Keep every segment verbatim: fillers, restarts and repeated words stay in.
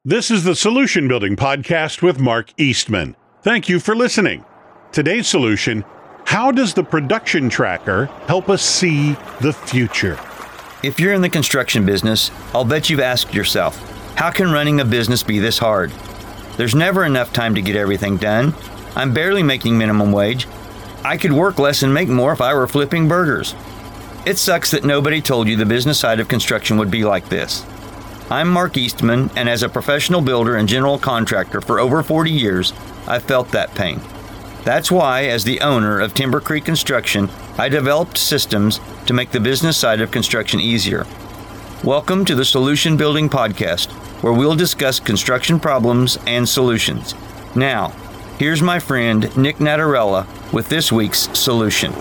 This is the Solution Building Podcast with Mark Eastman. Thank you for listening. Today's solution: how does the production tracker help us see the future? If you're in the construction business, I'll bet you've asked yourself, how can running a business be this hard? There's never enough time to get everything done. I'm barely making minimum wage. I could work less and make more if I were flipping burgers. It sucks that nobody told you the business side of construction would be like this. I'm Mark Eastman, and as a professional builder and general contractor for over forty years, I've felt that pain. That's why, as the owner of Timber Creek Construction, I developed systems to make the business side of construction easier. Welcome to the Solution Building Podcast, where we'll discuss construction problems and solutions. Now, here's my friend Nick Natarella with this week's solution.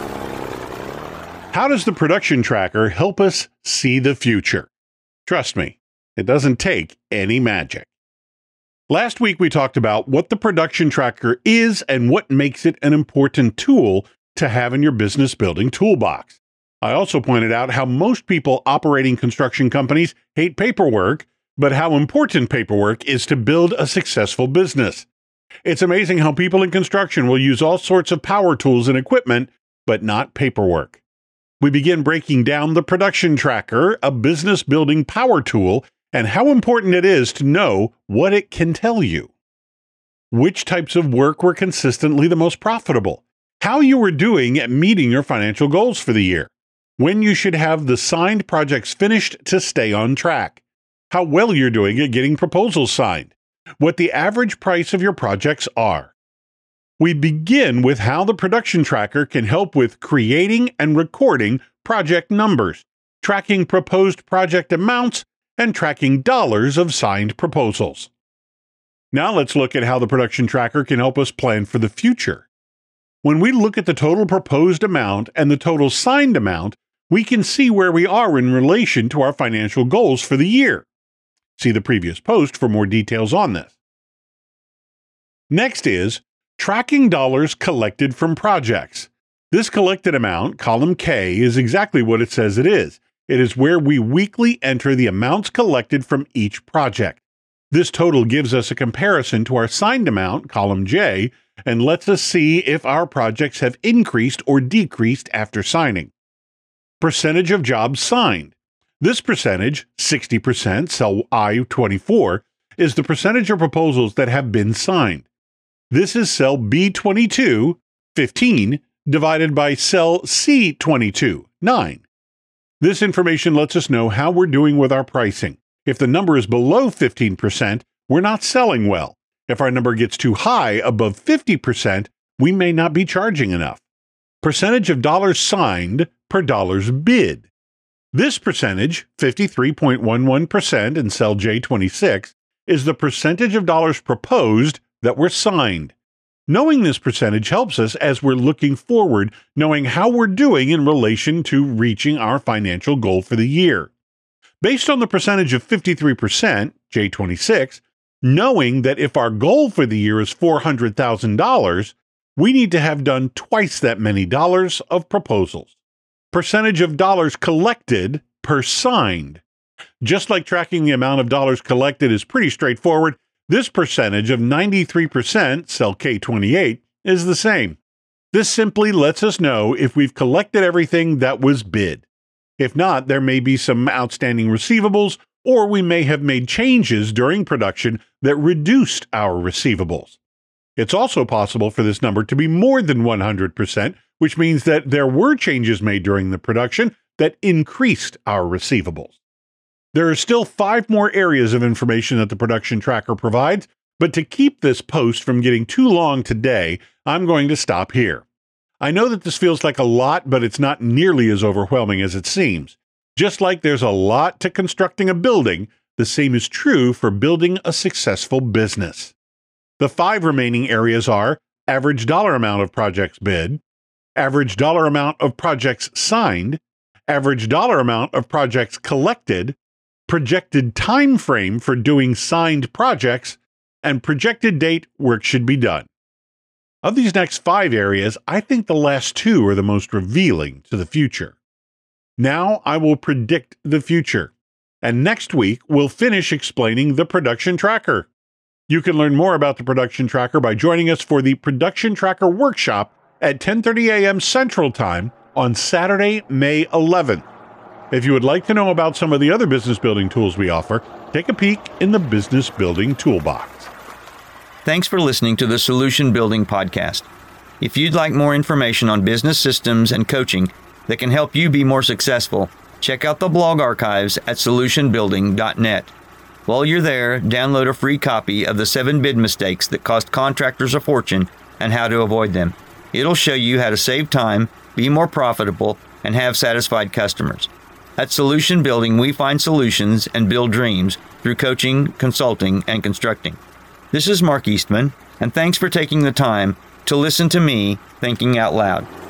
How does the production tracker help us see the future? Trust me, it doesn't take any magic. Last week we talked about what the production tracker is and what makes it an important tool to have in your business building toolbox. I also pointed out how most people operating construction companies hate paperwork, but how important paperwork is to build a successful business. It's amazing how people in construction will use all sorts of power tools and equipment, but not paperwork. We begin breaking down the production tracker, a business building power tool, and how important it is to know what it can tell you. Which types of work were consistently the most profitable? How you were doing at meeting your financial goals for the year? When you should have the signed projects finished to stay on track? How well you're doing at getting proposals signed? What the average price of your projects are? We begin with how the production tracker can help with creating and recording project numbers, tracking proposed project amounts, and tracking dollars of signed proposals. Now let's look at how the production tracker can help us plan for the future. When we look at the total proposed amount and the total signed amount, we can see where we are in relation to our financial goals for the year. See the previous post for more details on this. Next is tracking dollars collected from projects. This collected amount, column K, is exactly what it says it is. It is where we weekly enter the amounts collected from each project. This total gives us a comparison to our signed amount, column J, and lets us see if our projects have increased or decreased after signing. Percentage of jobs signed. This percentage, sixty percent, cell I twenty-four, is the percentage of proposals that have been signed. This is cell B twenty-two, fifteen, divided by cell C twenty-two, nine. This information lets us know how we're doing with our pricing. If the number is below fifteen percent, we're not selling well. If our number gets too high, above fifty percent, we may not be charging enough. Percentage of dollars signed per dollars bid. This percentage, fifty-three point one one percent in cell J twenty-six, is the percentage of dollars proposed that were signed. Knowing this percentage helps us as we're looking forward, knowing how we're doing in relation to reaching our financial goal for the year. Based on the percentage of fifty-three percent, J twenty-six, knowing that if our goal for the year is four hundred thousand dollars, we need to have done twice that many dollars of proposals. Percentage of dollars collected per signed. Just like tracking the amount of dollars collected is pretty straightforward, this percentage of ninety-three percent, cell K twenty-eight, is the same. This simply lets us know if we've collected everything that was bid. If not, there may be some outstanding receivables, or we may have made changes during production that reduced our receivables. It's also possible for this number to be more than one hundred percent, which means that there were changes made during the production that increased our receivables. There are still five more areas of information that the production tracker provides, but to keep this post from getting too long today, I'm going to stop here. I know that this feels like a lot, but it's not nearly as overwhelming as it seems. Just like there's a lot to constructing a building, the same is true for building a successful business. The five remaining areas are average dollar amount of projects bid, average dollar amount of projects signed, average dollar amount of projects collected, projected time frame for doing signed projects, and projected date work should be done. Of these next five areas, I think the last two are the most revealing to the future. Now I will predict the future. And next week, we'll finish explaining the Production Tracker. You can learn more about the Production Tracker by joining us for the Production Tracker Workshop at ten thirty a.m. Central Time on Saturday, May eleventh. If you would like to know about some of the other business building tools we offer, take a peek in the Business Building Toolbox. Thanks for listening to the Solution Building Podcast. If you'd like more information on business systems and coaching that can help you be more successful, check out the blog archives at solution building dot net. While you're there, download a free copy of the seven bid mistakes that cost contractors a fortune and how to avoid them. It'll show you how to save time, be more profitable, and have satisfied customers. At Solution Building, we find solutions and build dreams through coaching, consulting, and constructing. This is Mark Eastman, and thanks for taking the time to listen to me thinking out loud.